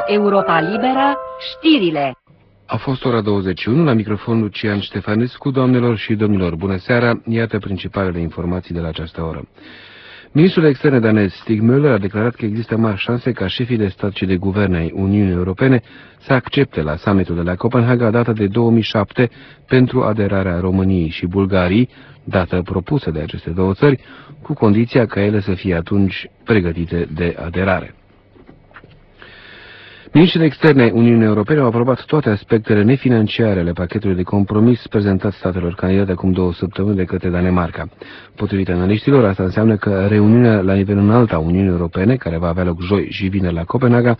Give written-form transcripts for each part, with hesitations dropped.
Europa Liberă, știrile. A fost ora 21, la microfon Lucian Ștefănescu. Doamnelor și domnilor, bună seara, iată principalele informații de la această oră. Ministrul de Externe danez Stig Møller a declarat că există mari șanse ca șefii de stat și de guverne ai Uniunii Europene să accepte la summitul de la Copenhaga data de 2007 pentru aderarea României și Bulgariei, dată propusă de aceste două țări, cu condiția ca ele să fie atunci pregătite de aderare. Ministrii de Externe ai Uniunii Europene au aprobat toate aspectele nefinanciare ale pachetului de compromis prezentat statelor candidate acum 2 săptămâni de către Danemarca. Potrivit analiștilor, asta înseamnă că reuniunea la nivel înalt a Uniunii Europene, care va avea loc joi și vineri la Copenhaga,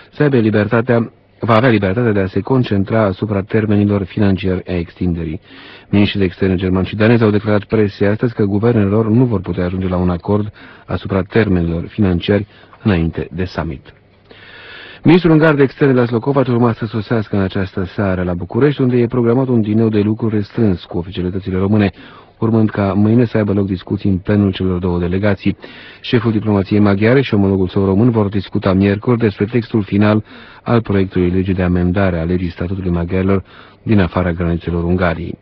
va avea libertatea de a se concentra asupra termenilor financiari ai extinderii. Ministrii de Externe germani și danezi au declarat presiei astăzi că guvernele lor nu vor putea ajunge la un acord asupra termenilor financiari înainte de summit. Ministrul ungar de Externe László Kovács urma să sosească în această seară la București, unde e programat un dineu de lucru restrâns cu oficialitățile române, urmând ca mâine să aibă loc discuții în plenul celor două delegații. Șeful diplomației maghiare și omologul său român vor discuta miercuri despre textul final al proiectului lege de amendare a legii statutului maghiarilor din afara granițelor Ungariei.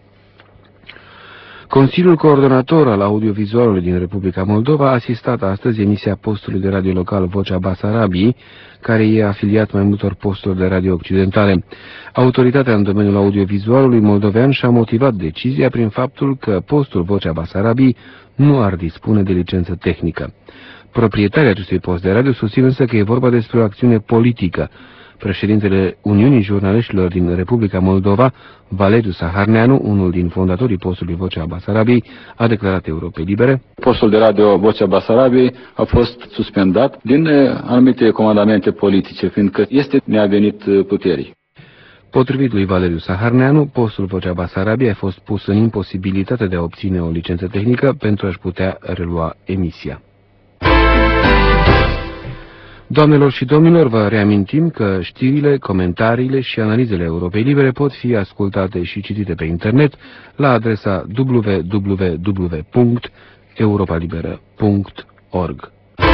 Consiliul Coordonator al Audiovizualului din Republica Moldova a asistat astăzi emisia postului de radio local Vocea Basarabiei, care e afiliat mai multor posturi de radio occidentale. Autoritatea în domeniul audiovizualului moldovean și-a motivat decizia prin faptul că postul Vocea Basarabiei nu ar dispune de licență tehnică. Proprietarii acestui post de radio susțin însă că e vorba despre o acțiune politică. Președintele Uniunii Jurnaliștilor din Republica Moldova, Valeriu Saharneanu, unul din fondatorii postului Vocea Basarabiei, a declarat Europei Libere: postul de radio Vocea Basarabiei a fost suspendat din anumite comandamente politice, fiindcă este neavenit puterii. Potrivit lui Valeriu Saharneanu, postul Vocea Basarabiei a fost pus în imposibilitate de a obține o licență tehnică pentru a-și putea relua emisia. Doamnelor și domnilor, vă reamintim că știrile, comentariile și analizele Europei Libere pot fi ascultate și citite pe internet la adresa www.europalibera.org.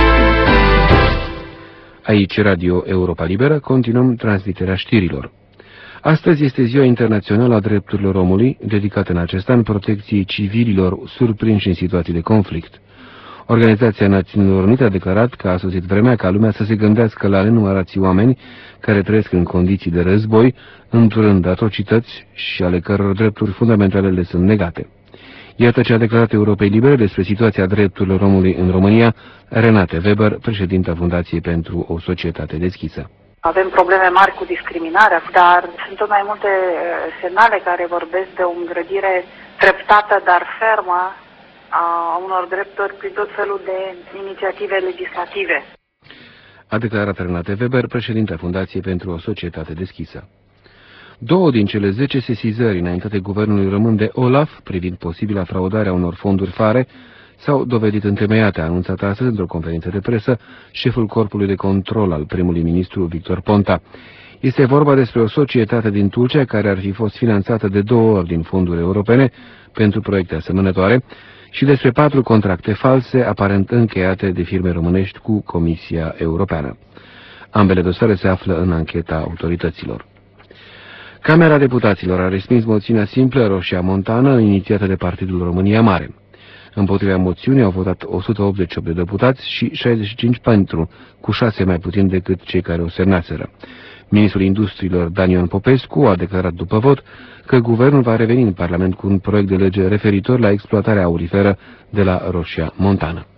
Aici Radio Europa Liberă, continuăm transmiterea știrilor. Astăzi este Ziua Internațională a Drepturilor Omului, dedicată în acest an protecției civililor surprinși în situații de conflict. Organizația Națiunilor Unite a declarat că a sosit vremea ca lumea să se gândească la nenumărații oameni care trăiesc în condiții de război, înturând atrocități și ale căror drepturi fundamentale le sunt negate. Iată ce a declarat Europei Libere despre situația drepturilor omului în România Renate Weber, președinta Fundației pentru o Societate Deschisă. Avem probleme mari cu discriminarea, dar sunt tot mai multe semnale care vorbesc de o îngrădire treptată, dar fermă a unor drepturi prin tot felul de inițiative legislative. A declarat Renate Weber, președinta Fundației pentru o Societate Deschisă. 2 din cele 10 sesizări înaintate guvernului român de OLAF privind posibila fraudarea unor fonduri FARE s-au dovedit întemeiate, a anunțat astăzi într-o conferință de presă șeful Corpului de Control al primului ministru Victor Ponta. Este vorba despre o societate din Tulcea care ar fi fost finanțată de 2 ori din fonduri europene pentru proiecte asemănătoare și despre 4 contracte false aparent încheiate de firme românești cu Comisia Europeană. Ambele dosare se află în ancheta autorităților. Camera Deputaților a respins moțiunea simplă Roșia Montană inițiată de Partidul România Mare. Împotriva moțiunii au votat 188 de deputați și 65 pentru, cu 6 mai puțin decât cei care o semnaseră. Ministrul Industriilor Daniel Popescu a declarat după vot că guvernul va reveni în Parlament cu un proiect de lege referitor la exploatarea auriferă de la Roșia Montană.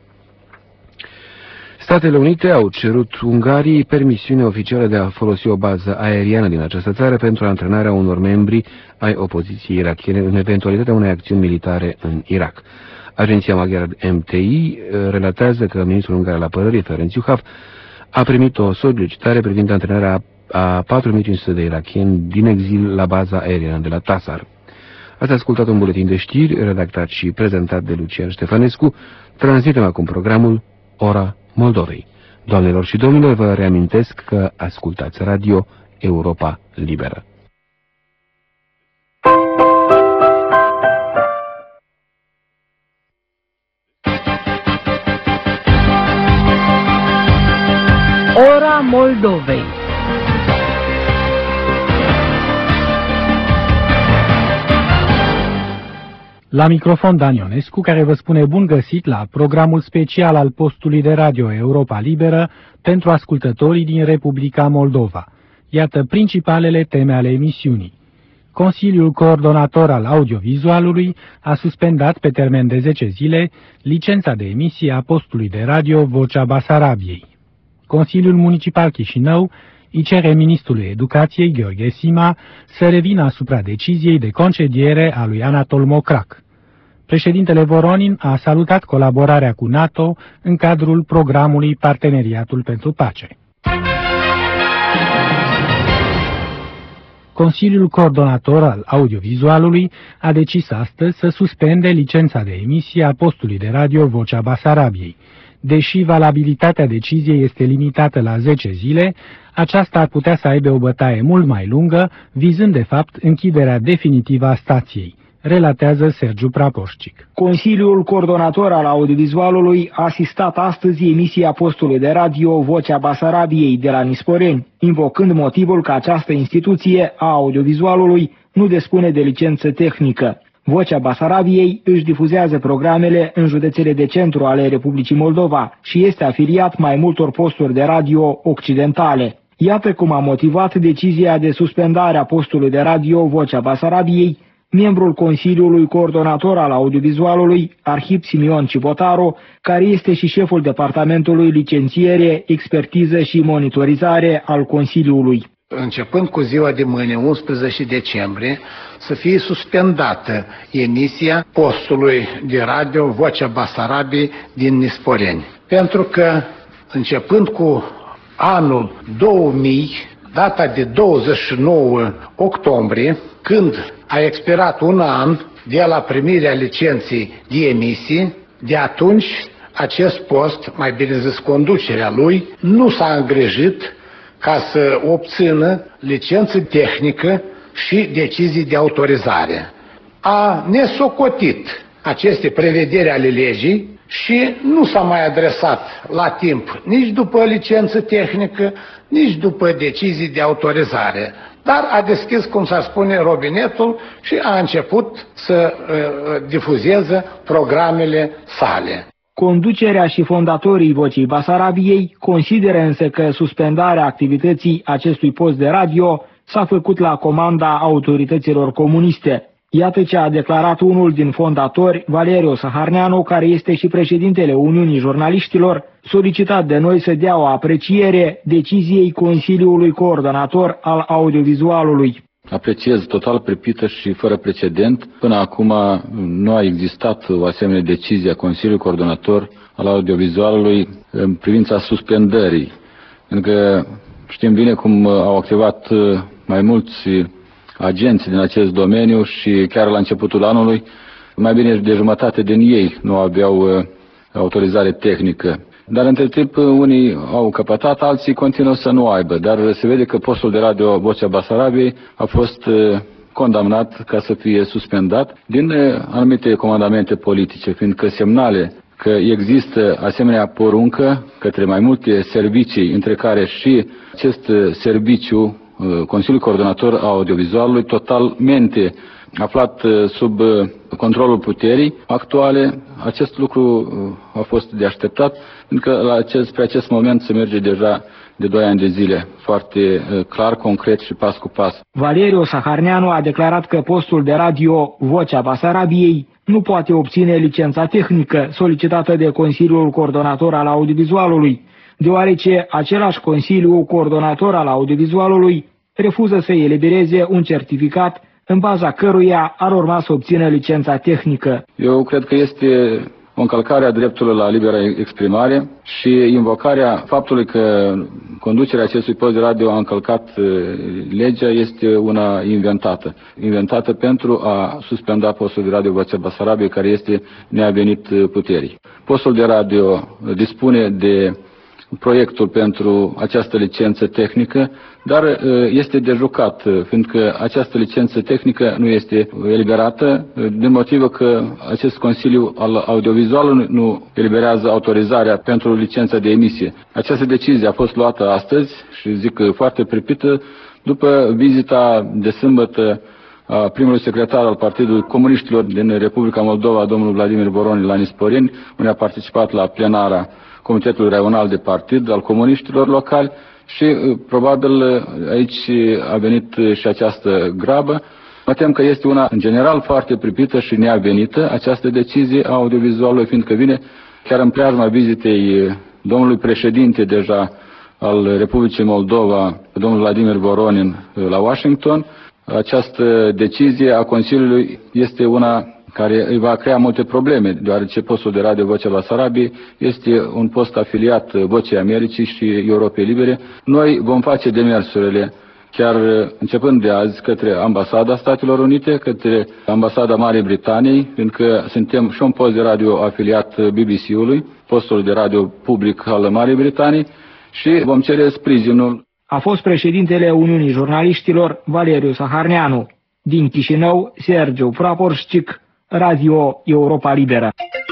Statele Unite au cerut Ungariei permisiune oficială de a folosi o bază aeriană din această țară pentru antrenarea unor membri ai opoziției irakiene în eventualitatea unei acțiuni militare în Irak. Agenția maghiară MTI relatează că ministrul ungar al apărării, Ferenc Juhaf, a primit o solicitare privind antrenarea a 4500 de irakieni din exil la baza aeriană de la Tasar. Ați ascultat un buletin de știri redactat și prezentat de Lucian Ștefănescu. Transmitem acum programul Ora Moldovei. Doamnelor și domnilor, vă reamintesc că ascultați Radio Europa Liberă. Ora Moldovei. La microfon Dan Ionescu, care vă spune bun găsit la programul special al postului de radio Europa Liberă pentru ascultătorii din Republica Moldova. Iată principalele teme ale emisiunii. Consiliul Coordonator al Audiovizualului a suspendat pe termen de 10 zile licența de emisie a postului de radio Vocea Basarabiei. Consiliul Municipal Chișinău îi cere ministrului Educației, Gheorghe Sima, să revină asupra deciziei de concediere a lui Anatol Mocrac. Președintele Voronin a salutat colaborarea cu NATO în cadrul programului Parteneriatul pentru Pace. Consiliul Coordonator al Audiovizualului a decis astăzi să suspende licența de emisie a postului de radio Vocea Basarabiei. Deși valabilitatea deciziei este limitată la 10 zile, aceasta ar putea să aibă o bătaie mult mai lungă, vizând de fapt închiderea definitivă a stației, relatează Sergiu Prapoșcic. Consiliul Coordonator al Audiovizualului a asistat astăzi emisia postului de radio Vocea Basarabiei de la Nisporeni, invocând motivul că această instituție a audiovizualului nu dispune de licență tehnică. Vocea Basarabiei își difuzează programele în județele de centru ale Republicii Moldova și este afiliat mai multor posturi de radio occidentale. Iată cum a motivat decizia de suspendare a postului de radio Vocea Basarabiei membrul Consiliului Coordonator al Audiovizualului, Arhip Simion Cibotaru, care este și șeful Departamentului Licențiere, Expertiză și Monitorizare al Consiliului. Începând cu ziua de mâine, 11 decembrie, să fie suspendată emisia postului de radio Vocea Basarabiei din Nisporeni. Pentru că, începând cu anul 2000, data de 29 octombrie, când a expirat un an de la primirea licenței de emisie, de atunci acest post, mai bine zis conducerea lui, nu s-a îngrijit ca să obțină licență tehnică și decizii de autorizare. A nesocotit aceste prevederi ale legii și nu s-a mai adresat la timp nici după licență tehnică, nici după decizii de autorizare. Dar a deschis, cum s-ar spune, robinetul și a început să difuzeze programele sale. Conducerea și fondatorii Vocii Basarabiei consideră însă că suspendarea activității acestui post de radio s-a făcut la comanda autorităților comuniste. Iată ce a declarat unul din fondatori, Valeriu Saharneanu, care este și președintele Uniunii Jurnaliștilor, solicitat de noi să dea o apreciere deciziei Consiliului Coordonator al Audiovizualului. Apreciez total pripită și fără precedent. Până acum nu a existat o asemenea decizie a Consiliului Coordonator al Audiovizualului în privința suspendării. Pentru că știm bine cum au activat mai mulți agenți din acest domeniu și chiar la începutul anului, mai bine de jumătate din ei nu aveau autorizare tehnică. Dar între timp unii au căpătat, alții continuă să nu aibă. Dar se vede că postul de radio Vocea Basarabiei a fost condamnat ca să fie suspendat din anumite comandamente politice, fiindcă semnale că există asemenea poruncă către mai multe servicii, între care și acest serviciu, Consiliul Coordonator al Audiovizualului, totalmente aflat sub controlul puterii actuale, acest lucru a fost de așteptat, pentru că spre acest moment se merge deja de 2 ani de zile, foarte clar, concret și pas cu pas. Valeriu Saharneanu a declarat că postul de radio Vocea Basarabiei nu poate obține licența tehnică solicitată de Consiliul Coordonator al Audiovizualului, deoarece același Consiliu Coordonator al Audiovizualului refuză să elibereze un certificat în baza căruia ar urma să obțină licența tehnică. Eu cred că este o încălcare a dreptului la liberă exprimare și invocarea faptului că conducerea acestui post de radio a încălcat legea este una inventată. Inventată pentru a suspenda postul de radio Vocea Basarabiei, care este neavenit puterii. Postul de radio dispune de proiectul pentru această licență tehnică, dar este de jucat, fiindcă această licență tehnică nu este eliberată, din motivul că acest Consiliu al Audiovizualului nu eliberează autorizarea pentru licența de emisie. Această decizie a fost luată astăzi și zic foarte pripită după vizita de sâmbătă a primului secretar al Partidului Comuniștilor din Republica Moldova, domnul Vladimir Voronin, la Nisporeni, unde a participat la plenara Comitetului Regional de Partid al comuniștilor locali și probabil aici a venit și această grabă. Mă tem că este una, în general, foarte pripită și neavenită această decizie a audiovizualului, fiindcă vine chiar în preajma vizitei domnului președinte deja al Republicii Moldova, domnul Vladimir Voronin, la Washington. Această decizie a Consiliului este una care îi va crea multe probleme, deoarece postul de radio Vocea Basarabiei este un post afiliat Vocii Americii și Europei Libere. Noi vom face demersurile chiar începând de azi către Ambasada Statelor Unite, către Ambasada Marii Britanii, fiindcă suntem și un post de radio afiliat BBC-ului, postul de radio public al Marii Britanii, și vom cere sprijinul. A fost președintele Uniunii Jurnaliștilor Valeriu Saharneanu. Din Chișinău, Sergiu Praporșcic, Radio Europa Liberă.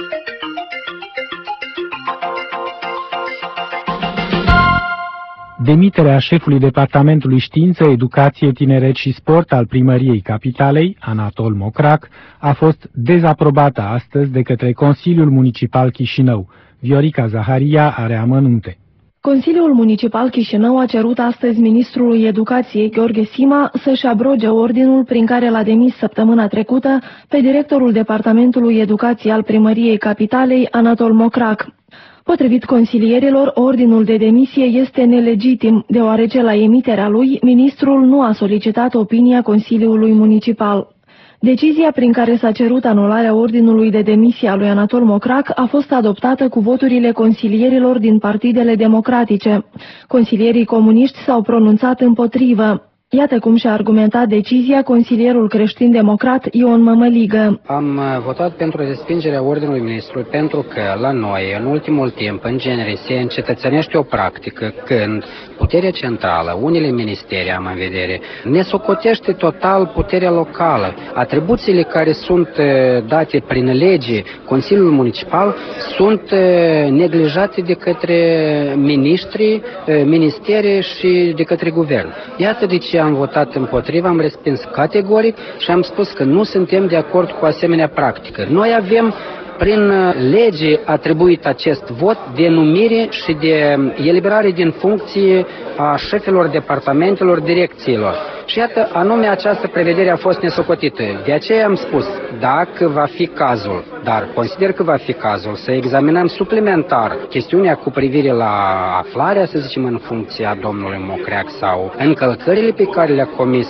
Demiterea șefului Departamentului Știință, Educație, Tineret și Sport al Primăriei Capitalei, Anatol Mocrac, a fost dezaprobată astăzi de către Consiliul Municipal Chișinău. Viorica Zaharia are amănunte. Consiliul Municipal Chișinău a cerut astăzi ministrului Educației, Gheorghe Sima, să-și abroge ordinul prin care l-a demis săptămâna trecută pe directorul Departamentului Educației al Primăriei Capitalei, Anatol Mocrac. Potrivit consilierilor, ordinul de demisie este nelegitim, deoarece la emiterea lui, ministrul nu a solicitat opinia Consiliului Municipal. Decizia prin care s-a cerut anularea ordinului de demisie a lui Anatol Mocrac a fost adoptată cu voturile consilierilor din partidele democratice. Consilierii comuniști s-au pronunțat împotrivă. Iată cum și-a argumentat decizia consilierul creștin-democrat Ion Mămăligă. Am votat pentru respingerea ordinului ministrului pentru că la noi, în ultimul timp, în genere, se încetățenește o practică când puterea centrală, unele ministeri am în vedere, ne socotește total puterea locală. Atribuțiile care sunt date prin lege Consiliul Municipal sunt neglijate de către miniștri, ministere și de către guvern. Iată de ce am votat împotriva, am respins categoric și am spus că nu suntem de acord cu asemenea practică. Noi avem prin lege atribuit acest vot de numire și de eliberare din funcție a șefilor departamentelor, direcțiilor. Și iată, anume această prevedere a fost nesocotită. De aceea am spus, dacă va fi cazul, dar consider că va fi cazul, să examinăm suplimentar chestiunea cu privire la aflarea, să zicem, în funcția domnului Mocrac sau încălcările pe care le-a comis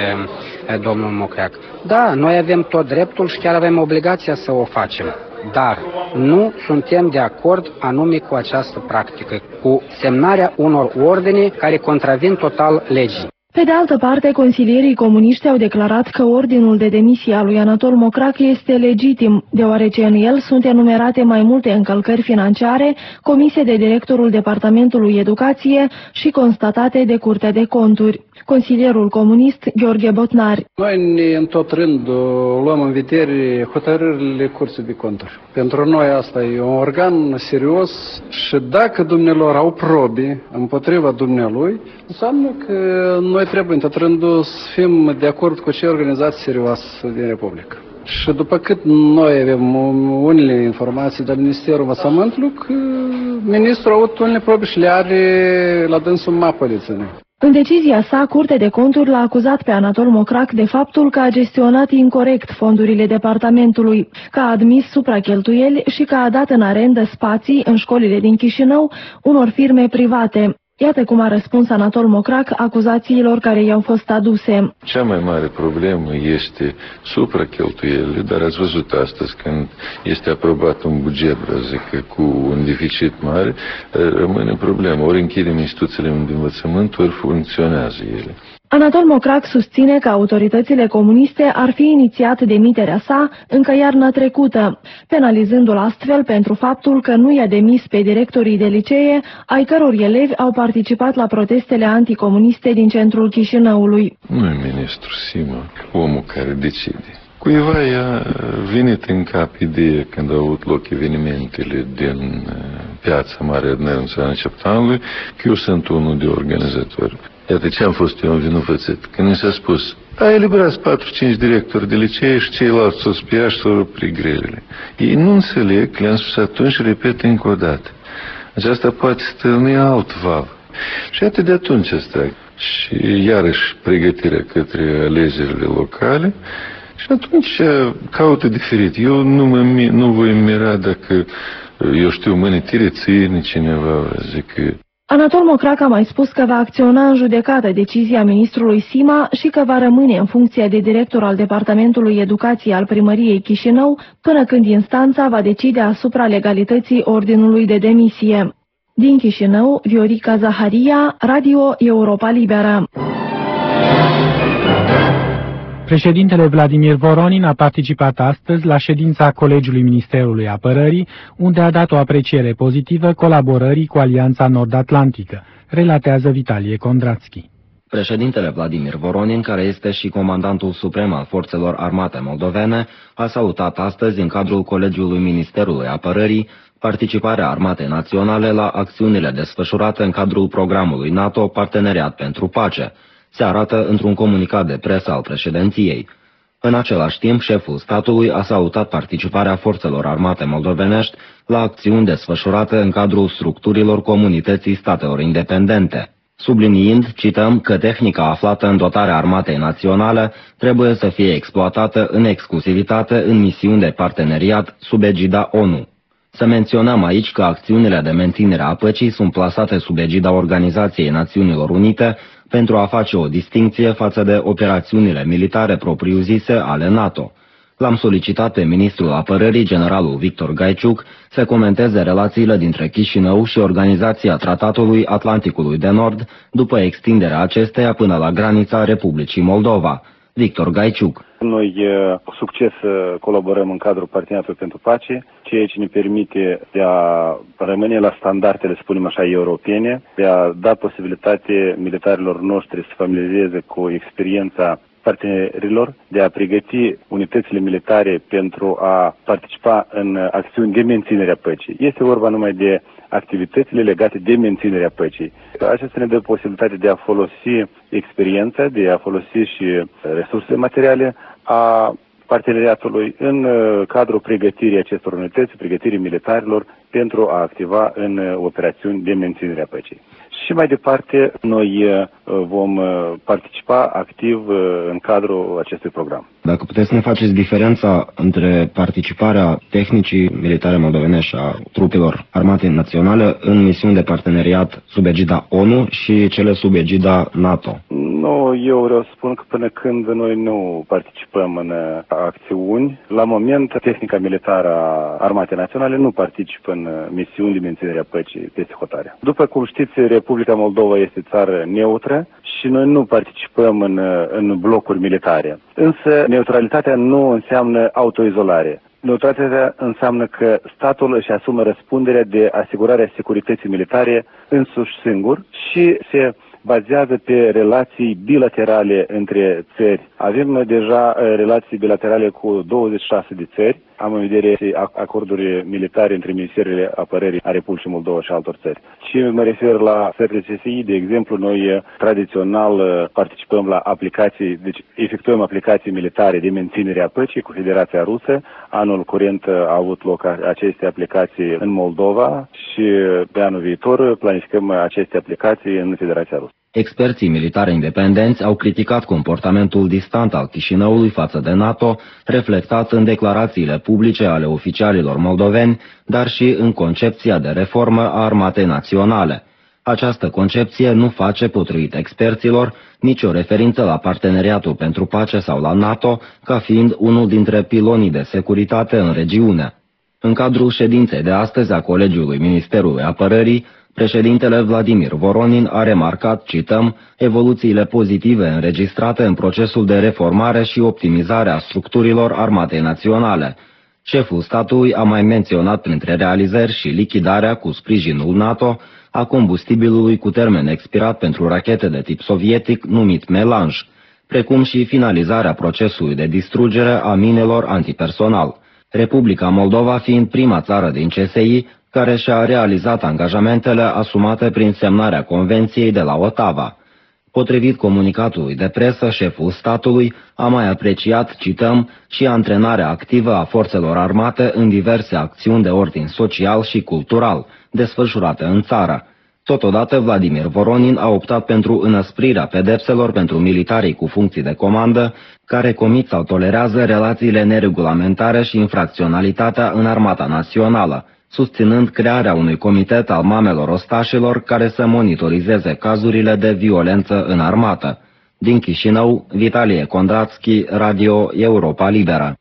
domnul Mocrac. Da, noi avem tot dreptul și chiar avem obligația să o facem. Dar nu suntem de acord anume cu această practică, cu semnarea unor ordine care contravin total legii. Pe de altă parte, consilierii comuniști au declarat că ordinul de demisie a lui Anatol Mocrac este legitim, deoarece în el sunt enumerate mai multe încălcări financiare comise de directorul Departamentului Educație și constatate de Curtea de Conturi. Consilierul comunist Gheorghe Botnar. Noi în tot rândul luăm în vedere hotărârile Curții de Conturi. Pentru noi asta e un organ serios și dacă dumnealor au probe împotriva dumnealui, înseamnă că noi trebuie în tot rândul să fim de acord cu ce organizații serioase din Republică. Și după cât noi avem unele informații de la Ministerul Învățământului, că ministrul a avut unele probe și le are la dânsul mapă de ține. În decizia sa, Curtea de Conturi l-a acuzat pe Anatol Mocrac de faptul că a gestionat incorect fondurile departamentului, că a admis supracheltuieli și că a dat în arendă spații în școlile din Chișinău unor firme private. Iată cum a răspuns Anatol Mocrac acuzațiilor care i-au fost aduse. Cea mai mare problemă este supracheltuielile, dar ați văzut astăzi când este aprobat un buget, zic, cu un deficit mare, rămâne problemă. Ori închidem instituțiile de învățământ, ori funcționează ele. Anatol Mocrac susține că autoritățile comuniste ar fi inițiat demiterea sa încă iarna trecută, penalizându-l astfel pentru faptul că nu i-a demis pe directorii de licee, ai căror elevi au participat la protestele anticomuniste din centrul Chișinăului. Nu e ministru Sima, omul care decide. Cuiva i-a venit în cap ideea când au avut loc evenimentele din Piața Mare Adnăr în început anului, că eu sunt unul de organizatori. Iată ce am fost eu învinovățit. Când mi s-a spus, A eliberat 4-5 directori de licee și ceilalți s-o spia și s-o rupri grelele. Ei nu înțeleg, le-am spus atunci și repet încă o dată. Aceasta poate stârni alt val. Și atât de atunci asta. Și iarăși pregătirea către alegerile locale. Și atunci caută diferit. Eu nu voi mira dacă, eu știu, mână ține cineva, zic că... Anatol Mocrac a mai spus că va acționa în judecată decizia ministrului Sima și că va rămâne în funcție de director al Departamentului Educației al Primăriei Chișinău până când instanța va decide asupra legalității ordinului de demisie. Din Chișinău, Viorica Zaharia, Radio Europa Liberă. Președintele Vladimir Voronin a participat astăzi la ședința Colegiului Ministerului Apărării, unde a dat o apreciere pozitivă colaborării cu Alianța Nord-Atlantică, relatează Vitalie Kondratsky. Președintele Vladimir Voronin, care este și comandantul suprem al forțelor armate moldovene, a salutat astăzi în cadrul Colegiului Ministerului Apărării participarea Armatei Naționale la acțiunile desfășurate în cadrul programului NATO Parteneriat pentru Pace, se arată într-un comunicat de presă al președinției. În același timp, șeful statului a salutat participarea forțelor armate moldovenești la acțiuni desfășurate în cadrul structurilor Comunității Statelor Independente, subliniind, cităm, că tehnica aflată în dotarea Armatei Naționale trebuie să fie exploatată în exclusivitate în misiuni de parteneriat sub egida ONU. Să menționăm aici că acțiunile de menținere a păcii sunt plasate sub egida Organizației Națiunilor Unite pentru a face o distincție față de operațiunile militare propriu-zise ale NATO. L-am solicitat pe ministrul apărării, generalul Victor Gaiciuc, să comenteze relațiile dintre Chișinău și Organizația Tratatului Atlanticului de Nord după extinderea acesteia până la granița Republicii Moldova. Victor Gaiciuc. Noi cu succes colaborăm în cadrul Parteneriatului pentru Pace, ceea ce ne permite de a rămâne la standardele, spunem așa, europene, de a da posibilitate militarilor noștri să familiarizeze cu experiența partenerilor, de a pregăti unitățile militare pentru a participa în acțiuni de menținere a păcii. Este vorba numai de activitățile legate de menținerea păcii. Acesta ne dă posibilitatea de a folosi experiența, de a folosi și resursele materiale a parteneriatului în cadrul pregătirii acestor unități, pregătirii militarilor pentru a activa în operațiuni de menținere a păcii. Și mai departe, noi vom participa activ în cadrul acestui program. Dacă puteți să ne faceți diferența între participarea tehnicii militare moldovenești a trupelor armatei naționale în misiuni de parteneriat sub egida ONU și cele sub egida NATO. Nu, eu vreau să spun că până când noi nu participăm în acțiuni, la moment tehnica militară a armatei naționale nu participă în misiuni de menținere a păcii peste hotare. După cum știți, Republica Moldova este țară neutră și noi nu participăm în blocuri militare. Însă neutralitatea nu înseamnă autoizolare. Neutralitatea înseamnă că statul își asumă răspunderea de asigurarea securității militare însuși singur și se bazează pe relații bilaterale între țări. Avem deja relații bilaterale cu 26 de țări. Am în vedere acorduri militare între Ministerele Apărării a Republicii Moldova și altor țări. Și mă refer la țările CSI, de exemplu, noi tradițional participăm la aplicații, deci efectuăm aplicații militare de menținere a păcii cu Federația Rusă. Anul curent a avut loc aceste aplicații în Moldova și pe anul viitor planificăm aceste aplicații în Federația Rusă. Experții militari independenți au criticat comportamentul distant al Chișinăului față de NATO, reflectat în declarațiile publice ale oficialilor moldoveni, dar și în concepția de reformă a Armatei Naționale. Această concepție nu face, potrivit experților, nicio referință la Parteneriatul pentru Pace sau la NATO, ca fiind unul dintre pilonii de securitate în regiune. În cadrul ședinței de astăzi a Colegiului Ministerului Apărării, președintele Vladimir Voronin a remarcat, cităm, evoluțiile pozitive înregistrate în procesul de reformare și optimizare a structurilor Armatei Naționale. Șeful statului a mai menționat printre realizări și lichidarea cu sprijinul NATO a combustibilului cu termen expirat pentru rachete de tip sovietic numit Melanj, precum și finalizarea procesului de distrugere a minelor antipersonal. Republica Moldova fiind prima țară din CSI care și-a realizat angajamentele asumate prin semnarea Convenției de la Ottawa. Potrivit comunicatului de presă, șeful statului a mai apreciat, cităm, și antrenarea activă a forțelor armate în diverse acțiuni de ordin social și cultural, desfășurate în țară. Totodată, Vladimir Voronin a optat pentru înăsprirea pedepselor pentru militarii cu funcții de comandă, care comit sau tolerează relațiile neregulamentare și infracționalitatea în Armata Națională, susținând crearea unui comitet al mamelor ostașilor care să monitorizeze cazurile de violență în armată. Din Chișinău, Vitalie Kondrațchi, Radio Europa Liberă.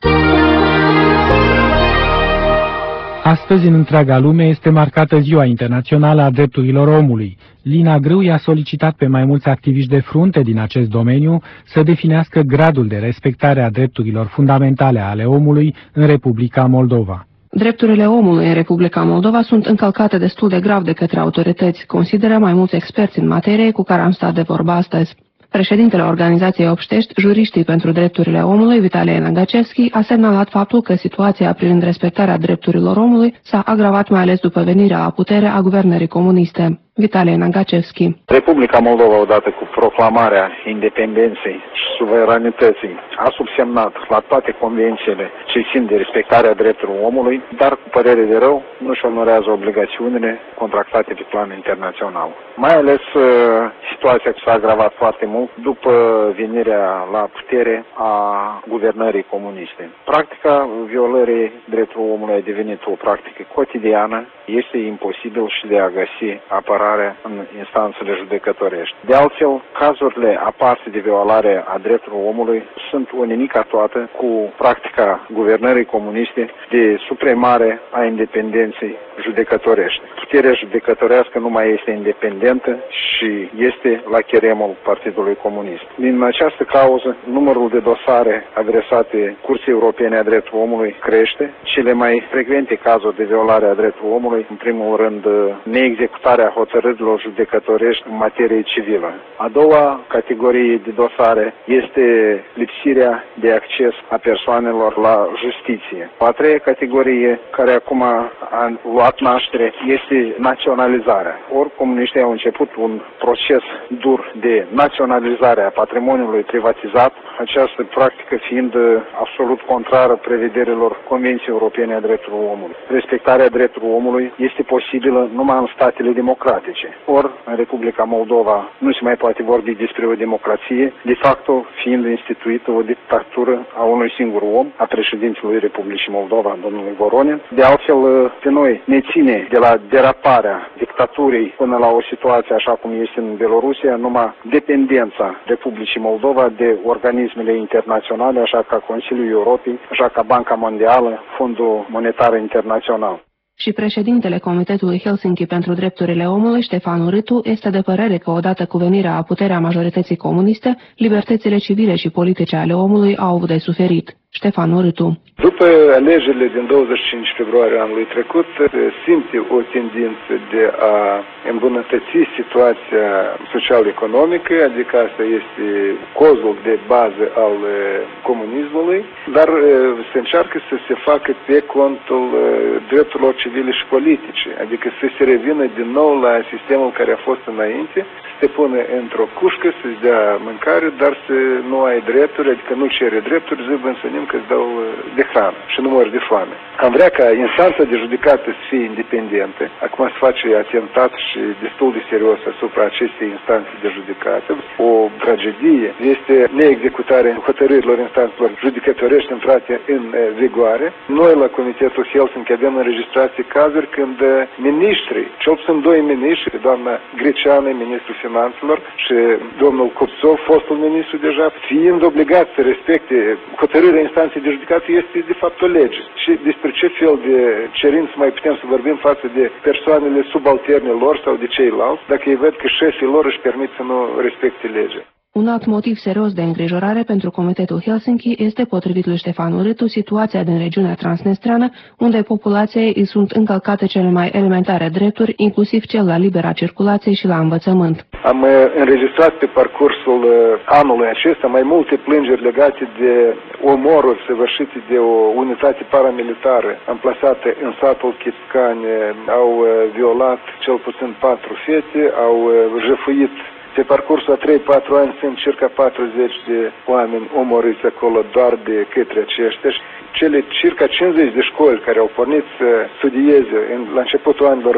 Astăzi, în întreaga lume, este marcată Ziua Internațională a Drepturilor Omului. Lina Grâu i-a solicitat pe mai mulți activiști de frunte din acest domeniu să definească gradul de respectare a drepturilor fundamentale ale omului în Republica Moldova. Drepturile omului în Republica Moldova sunt încălcate destul de grav de către autorități, consideră mai mulți experți în materie cu care am stat de vorbă astăzi. Președintele organizației Obștești, Juriștii pentru Drepturile Omului, Vitalie Năgacevski, a semnalat faptul că situația privind respectarea drepturilor omului s-a agravat mai ales după venirea la putere a guvernării comuniste. Vitalie Năgacevski. Republica Moldova, odată cu proclamarea independenței și suveranității, a subsemnat la toate convențiile ce țin de respectarea drepturilor omului, dar cu părere de rău nu-și onorează obligațiunile contractate pe plan internațional. Mai ales situația s-a agravat foarte mult după venirea la putere a guvernării comuniste. Practica violării drepturilor omului a devenit o practică cotidiană, este imposibil și de a găsi apărare în instanțele judecătorești. De altfel, cazurile aparte de violare a drepturilor omului sunt o nimica toată cu practica guvernării comuniste de supremare a independenței judecătorești. Puterea judecătorească nu mai este independentă și este la cheremul Partidului Comunist. Din această cauză, numărul de dosare adresate Curții Europene a Drepturilor Omului crește. Cele mai frecvente cazuri de violare a drepturilor omului, în primul rând, neexecutarea hotărârilor judecătorești în materie civilă. A doua categorie de dosare este lipsirea de acces a persoanelor la justiție. A treia categorie, care acum a luat naștere, este naționalizarea. Ori comuniștii au început un proces dur de naționalizare a patrimoniului privatizat, această practică fiind absolut contrară prevederilor Convenției Europene a Drepturilor Omului. Respectarea drepturilor omului este posibilă numai în statele democratice. Ori în Republica Moldova nu se mai poate vorbi despre o democrație, de facto fiind instituită o dictatură a unui singur om, a președintelui Republicii Moldova, domnului Voronin. De altfel, pe noi ne ține de la deraparea dictaturii până la o situație așa cum este în Belorusia, numai dependența Republicii Moldova de organismele internaționale, așa ca Consiliul Europei, așa ca Banca Mondială, Fondul Monetar Internațional. Și președintele Comitetului Helsinki pentru Drepturile Omului, Ștefan Urâtu, este de părere că odată cu venirea la puterea majorității comuniste, libertățile civile și politice ale omului au avut de suferit. Ștefan Urâtu. După alegerile din 25 februarie anului trecut, se simte o tendință de a îmbunătăți situația social-economică, adică asta este cozul de bază al comunismului, dar se încearcă să se facă pe contul drepturilor civile și politice, adică să se revină din nou la sistemul care a fost înainte, să te pune într-o cușcă, să-ți dea mâncare, dar să nu ai drepturi, adică nu cere drepturi, zăbânsănim că îți dau de hrană și nu mori de foame. Am vrea ca instanța de judecată să fie independentă. Acum se face atentat și destul de serios asupra acestei instanțe de judecată. O tragedie este neexecutarea hotărârilor instanțelor judecătorești intrate în vigoare. Noi la Comitetul Helsinki avem înregistrații cazuri când miniștrii, cel puțin doi miniștri, doamna Greceană, ministrul finanțelor, și domnul Kuptsov, fostul ministru deja, fiind obligați să respecte hotărârea instanței de judecată, este de fapt o lege. Și despre ce fel de cerințe mai putem să vorbim față de persoanele subalterne lor sau de ceilalți, dacă ei văd că șefii lor își permit să nu respecte legea. Un alt motiv serios de îngrijorare pentru Comitetul Helsinki este, potrivit lui Ștefan Urâtu, situația din regiunea transnistreană, unde populației îi sunt încălcate cele mai elementare drepturi, inclusiv cel la libera circulație și la învățământ. Am înregistrat pe parcursul anului acesta mai multe plângeri legate de omoruri săvârșite de o unitate paramilitară amplasată în satul Chitcani. Au violat cel puțin 4 fete, au jefuit Pe parcursul a 3-4 ani sunt circa 40 de oameni omorâți acolo doar de către aceștia. Cele circa 50 de școli care au pornit să studieze la începutul anilor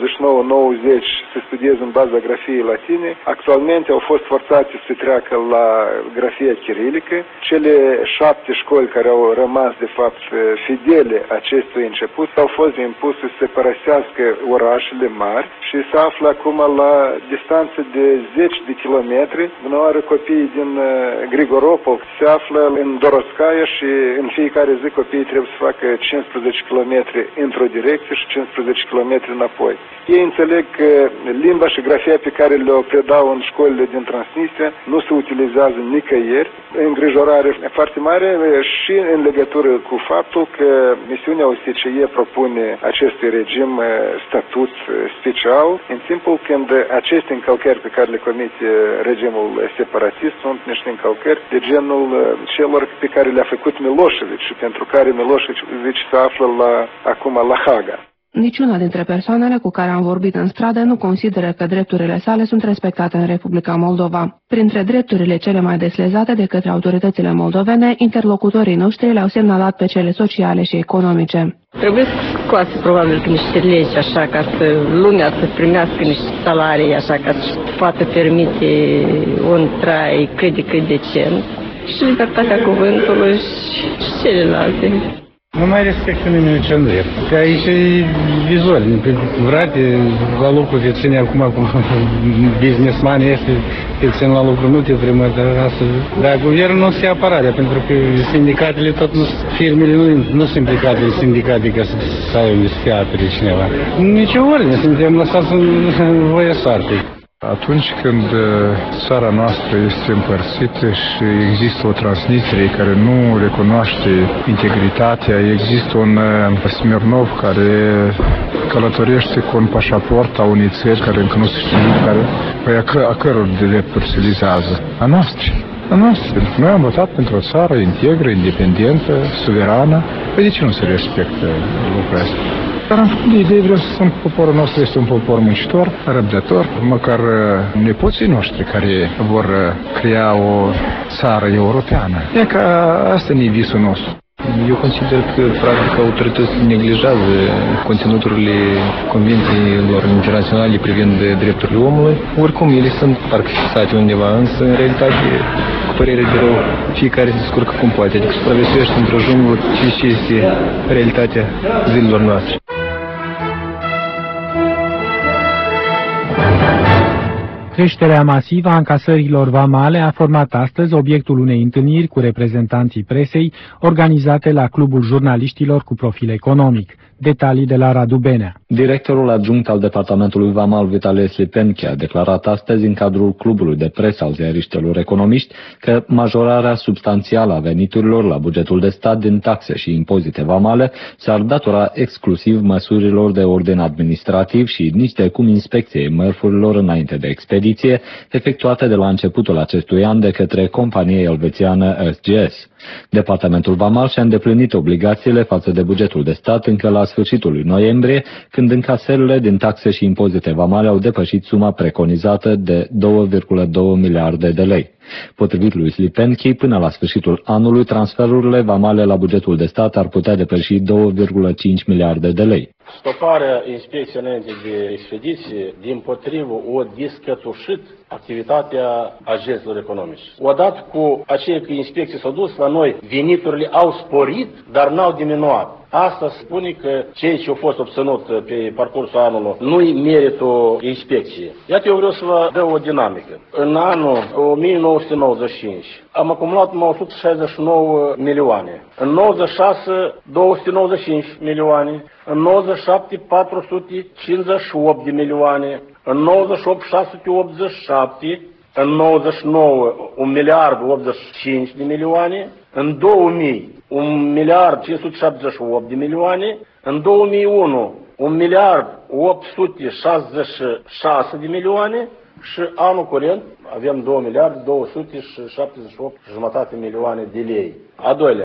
89-90 să studieze în baza grafiei latine, actualmente au fost forțate să treacă la grafia chirilică. Cele 7 școli care au rămas de fapt fidele acestui început au fost impuse să părăsească orașele mari și se află acum la distanță de 10 de kilometri. Uneori copiii din Grigoropol se află în Doroscaia și în fiecare zi copiii trebuie să facă 15 km într-o direcție și 15 km înapoi. Ei înțeleg că limba și grafia pe care le-o predau în școlile din Transnistria nu se utilizează nicăieri. Îngrijorare foarte mare și în legătură cu faptul că misiunea OSCE propune acestui regim statut special în timpul când aceste încălcări pe care le comite regimul separatist sunt niște încălcări de genul celor pe care le-a făcut Milošević și pentru care Milošević se află acum la Haga. Niciuna dintre persoanele cu care am vorbit în stradă nu consideră că drepturile sale sunt respectate în Republica Moldova. Printre drepturile cele mai deslezate de către autoritățile moldovene, interlocutorii noștri le-au semnalat pe cele sociale și economice. Trebuie scoase probabil niște legi așa ca să lumea să primească niște salarii așa ca să poată permite un trai cât de decent și libertatea cuvântului și celelalte. Nu mai respectă nimeni niciun drept. Că aici e vizual. Vrate, la lucru te ține acum cum businessman este, te ține la lucru, nu te primă, dar asta... Dar guvernul nu se apărarea, pentru că sindicatele tot nu, firmele nu sunt implicate în sindicate ca să ai unde să fie apere cineva. Nici ordine, suntem lăsați în voie soartei. Atunci când țara noastră este împărțită și există o Transnistrie care nu recunoaște integritatea, există un Smirnov care călătorește cu un pașaport a unei țări care încă nu se știe, a căror drepturi se lizează. A noastră. Noi am votat pentru o țară integră, independentă, suverană. Păi de ce nu se respectă lucrurile astea? Dar am făcut de idee, vreau să spun că poporul nostru este un popor muncitor, răbdător, măcar nepoții noștri care vor crea o țară europeană. E că asta e visul nostru. Eu consider că, practic, autoritățile neglijează conținuturile convențiilor internaționale privind drepturile omului. Oricum, ele sunt parcă fixate undeva, însă, în realitate, cu părere de rău, fiecare se descurcă cum poate, adică supraviețuiește într-o junglă ce este realitatea zilelor noastre. Creșterea masivă a încasărilor vamale a format astăzi obiectul unei întâlniri cu reprezentanții presei organizate la Clubul Jurnaliștilor cu profil economic. Detalii de la Radu Benea. Directorul adjunct al Departamentului Vamal, Vitalie Slipenchi, a declarat astăzi în cadrul clubului de presă al ziariștilor economiști că majorarea substanțială a veniturilor la bugetul de stat din taxe și impozite vamale s-ar datora exclusiv măsurilor de ordin administrativ și nici de cum inspecției mărfurilor înainte de expediție, efectuate de la începutul acestui an de către compania elvețiană SGS. Departamentul Vamal și-a îndeplinit obligațiile față de bugetul de stat încă la sfârșitul lui noiembrie, când încasările din taxe și impozite vamale au depășit suma preconizată de 2,2 miliarde de lei. Potrivit lui Slipenchi, până la sfârșitul anului, transferurile vamale la bugetul de stat ar putea depăși 2,5 miliarde de lei. Stoparea inspecției înainte de expediție, dimpotrivă, o discătușit activitatea agenților economici. Odată cu aceea că inspecții s-au dus la noi, veniturile au sporit, dar n-au diminuat. Asta spune că cei ce au fost obținut pe parcursul anului nu-i merită o inspecție. Iată, eu vreau să vă dau o dinamică. În anul 1995 am acumulat 169 milioane. În 96, 295 milioane. În 97, 458 de milioane. În 98, 687. În 99, 1 miliard 85 de milioane. În 2000, 1 miliard 578 de milioane. În 2001, 1 miliard 866 de milioane. Și anul curent avem 2 miliarde 278 milioane de lei. A doilea.